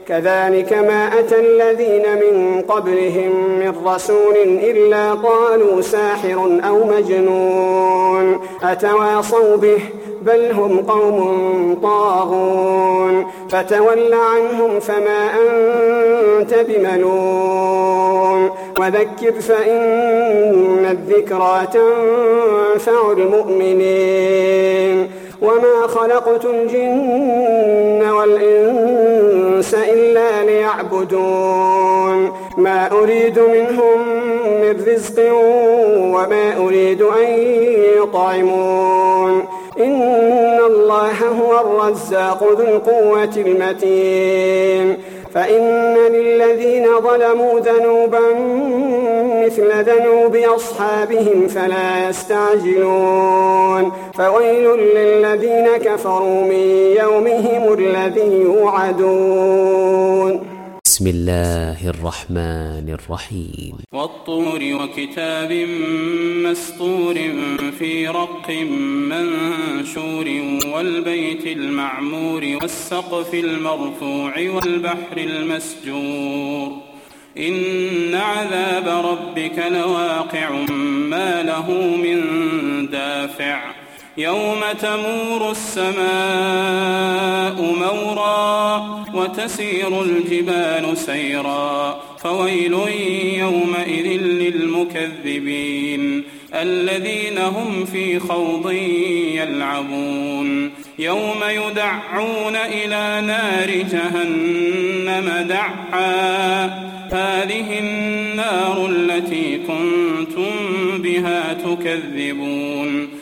كذلك ما أتى الذين من قبلهم من رسول إلا قالوا ساحر أو مجنون أتواصوا به بل هم قوم طاغون فتول عنهم فما أنت بملوم وذكر فإن الذكرى تنفع المؤمنين وما خلقت الجن والإنس إلا ليعبدون ما أريد منهم من رزق وما أريد أن يطعمون إن الله هو الرزاق ذو القوة المتين فإن للذين ظلموا ذنوبا مثل ذنوب أصحابهم فلا يستعجلون فويل للذين كفروا من يومهم الذي يوعدون. بسم الله الرحمن الرحيم. والطور وكتاب مسطور في رق منشور والبيت المعمور والسقف المرفوع والبحر المسجور إن عذاب ربك لواقع ما له من دافع يوم تمور السماء مورا وتسير الجبال سيرا فويل يومئذ للمكذبين الذين هم في خوض يلعبون يوم يدعون إلى نار جهنم دعا هذه النار التي كنتم بها تكذبون